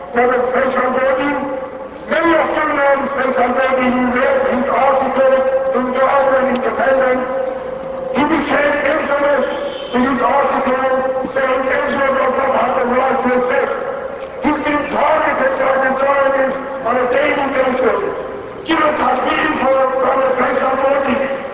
Brother Faisal Modi, many of you know Faisal Modi, you read his articles in the Urban Independent. He became infamous in his article saying Israel does not have the right to exist. He's been targeted by the Zionists on a daily basis. Give a takbir for Brother Faisal Modi.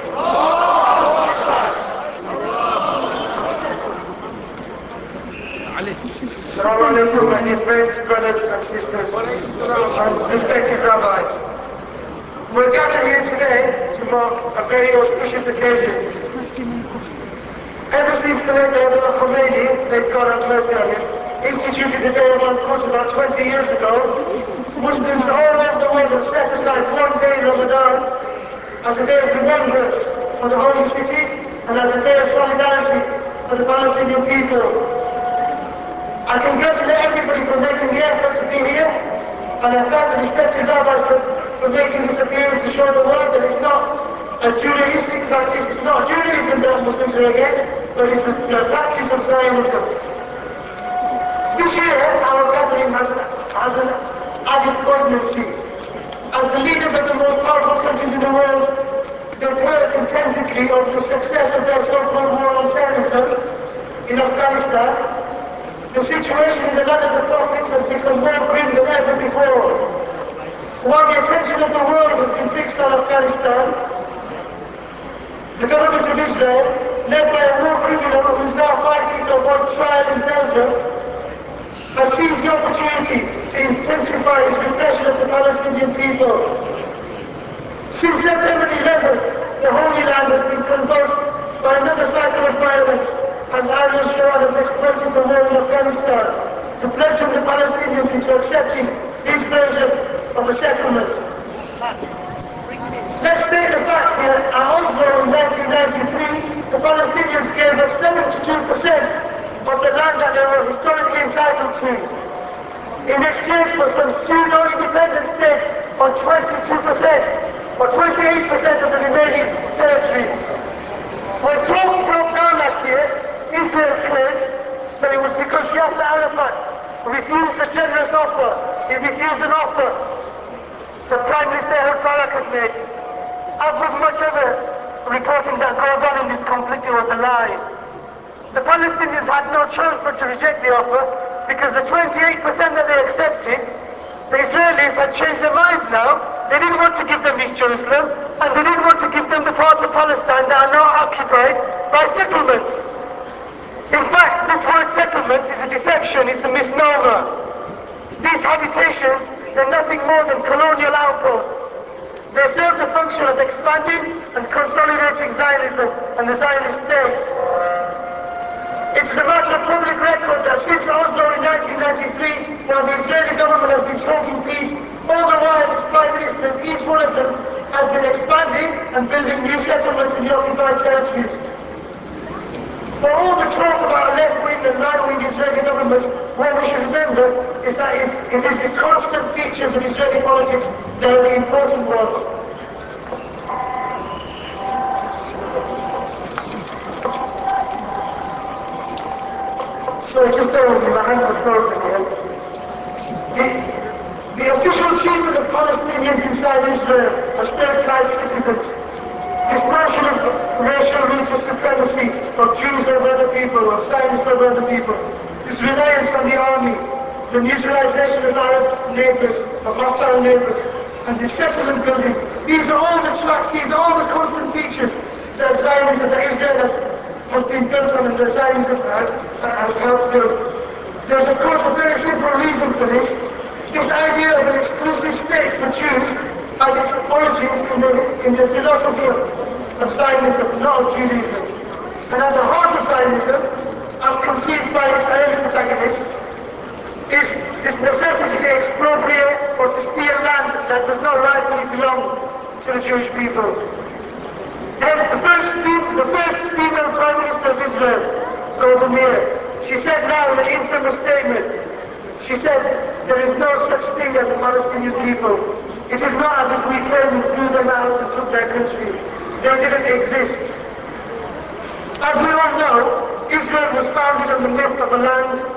Assalamu alaikum, my dear friends, brothers and sisters, and respected rabbis. We're gathered here today to mark a very auspicious occasion. Ever since the late Ayatollah Khomeini, may God have mercy on him, instituted the Day of Al-Quds about 20 years ago, Muslims all over the world have set aside one day, Ramadan, as a day of remembrance for the holy city and as a day of solidarity for the Palestinian people. I congratulate everybody for making the effort to be here, and I thank the respected rabbis for making this appearance to show the world that it's not a Judaistic practice, it's not Judaism that Muslims are against, but it's the practice of Zionism. This year, our gathering has an added poignancy. As the leaders of the most powerful countries in the world, they purr contentedly over the success of their so-called war on terrorism in Afghanistan. The situation in the land of the prophets has become more grim than ever before. While the attention of the world has been fixed on Afghanistan, the government of Israel, led by a war criminal who is now fighting to avoid trial in Belgium, has seized the opportunity to intensify its repression of the Palestinian people. Since September 11th, the Holy Land has been convulsed by another cycle of violence, as Ariel Sharon has exploited the war in Afghanistan to bludgeon the Palestinians into accepting his version of a settlement. Let's state the facts here. At Oslo in 1993, the Palestinians gave up 72% of the land that they were historically entitled to, in exchange for some pseudo-independent states on 22% or 28% of the remaining territories. When talks broke down last year, Israel claimed that it was because Yasser Arafat refused a generous offer. He refused an offer that Prime Minister Ehud Barak had made. As with much other reporting that goes on in this conflict, it was a lie. The Palestinians had no choice but to reject the offer because the 28% that they accepted, the Israelis had changed their minds now. They didn't want to give them East Jerusalem, and they didn't want to give them the parts of Palestine that are now occupied by settlements. In fact, this word settlements is a deception, it's a misnomer. These habitations, they're nothing more than colonial outposts. They serve the function of expanding and consolidating Zionism and the Zionist state. It's a matter of public record that since Oslo in 1993, while the Israeli government has been talking peace, all the while its prime ministers, each one of them, has been expanding and building new settlements in the occupied territories. For all the talk about left-wing and right-wing Israeli governments, what we should remember is that it is the constant features of Israeli politics that are the important ones. So just bear with me, my hands are frozen here. The official treatment of Palestinians inside Israel as third-class citizens, this notion of racial religious supremacy of Jews over other people, of Zionists over other people, this reliance on the army, the neutralization of Arab neighbors, of hostile neighbors, and the settlement building, these are all the tracks, these are all the constant features that Zionism, that Israel has been built on and that Zionism has helped build. There's of course a very simple reason for this. This idea of an exclusive state for Jews has its origins in the philosophy of Zionism, not of Judaism. And at the heart of Zionism, as conceived by its early protagonists, is this necessity to expropriate or to steal land that does not rightfully belong to the Jewish people. Hence, the first female Prime Minister of Israel, Golda Meir, she said now in an infamous statement, she said, there is no such thing as a Palestinian people. It is not as if we came and threw them out and took their country. They didn't exist. As we all know, Israel was founded on the myth of a land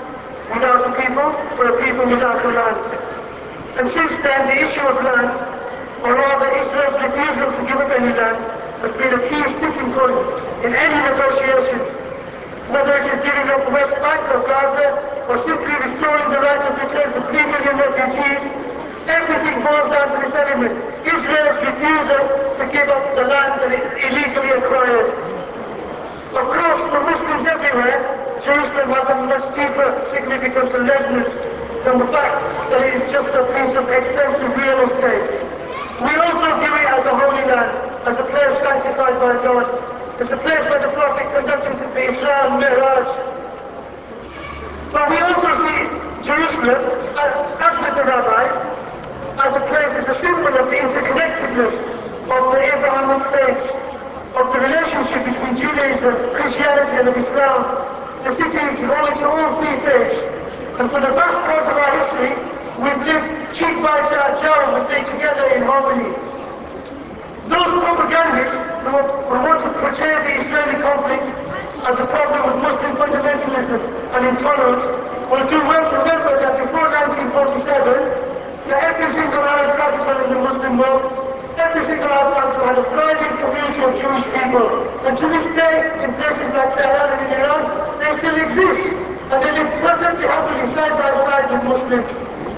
without a people, for a people without a land. And since then, the issue of land, or rather Israel's refusal to give up any land, has been a key sticking point in any negotiations. Whether it is giving up West Bank or Gaza, or simply restoring the right of return for 3 million refugees, everything boils down to this element: Israel's refusal to give up the land that it illegally acquired. Of course, for Muslims everywhere, Jerusalem has a much deeper significance and resonance than the fact that it is just a piece of expensive real estate. We also view it as a holy land, as a place sanctified by God, as a place where the Prophet conducted the Isra and Mi'raj. But we also see Jerusalem, as with the rabbis, as a place, as a symbol of the interconnectedness of the Abrahamic faiths, of the relationship between Judaism, Christianity and Islam. The city is holy to all three faiths, and for the vast part of our history, we've lived cheek by jowl with it together in harmony. Those propagandists who want to portray the Israeli conflict as a problem with Muslim fundamentalism and intolerance will do well to remember that before 1947, that every single Arab capital in the Muslim world, every single Arab capital had a thriving community of Jewish people. And to this day, in places like Tehran and in Iran, they still exist. And they live perfectly happily side by side with Muslims.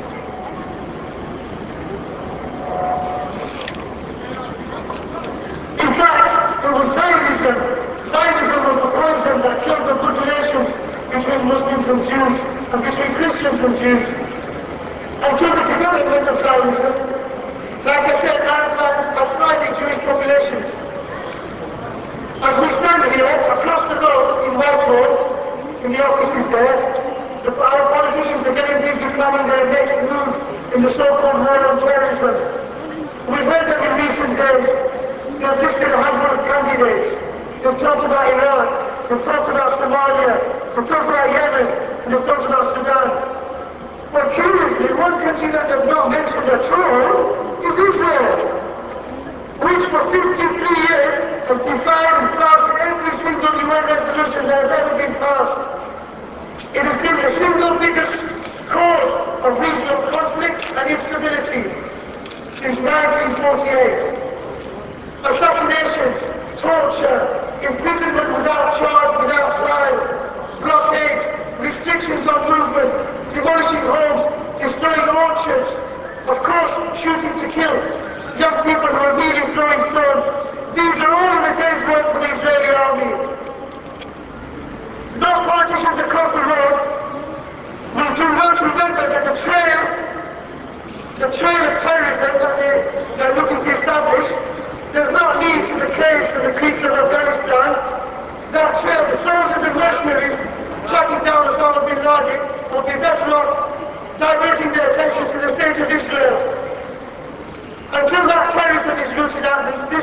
In fact, it was Zionism. Zionism was the poison that killed the good relations between Muslims and Jews, and between Christians and Jews. Until the development of Zionism, like I said, Arab lands are thriving Jewish populations. As we stand here, across the road in Whitehall, in the offices there, our politicians are getting busy planning their next move in the so-called war on terrorism. We've heard them in recent days. They've listed a handful of candidates. They've talked about Iran, they've talked about Somalia, they've talked about Yemen, and they've talked about Sudan. But curiously, one country that they've not mentioned at all is Israel, which for 53 years has defied and flouted every single UN resolution that has ever been passed. It has been the single biggest cause of regional conflict and instability since 1948. Assassinations, torture, imprisonment without charge, without trial, blockades, restrictions on movement, demolishing homes, destroying orchards, of course, shooting to kill young people who are merely throwing stones. These are all in a day's work for the Israeli army. Those politicians across the road will do well to remember that the trail of terrorism that they're looking to establish does not lead to the caves and the creeks of Afghanistan. That trail, the soldiers and mercenaries tracking down Osama bin Laden, will be better off diverting their attention to the state of Israel. Until that terrorism is rooted out, this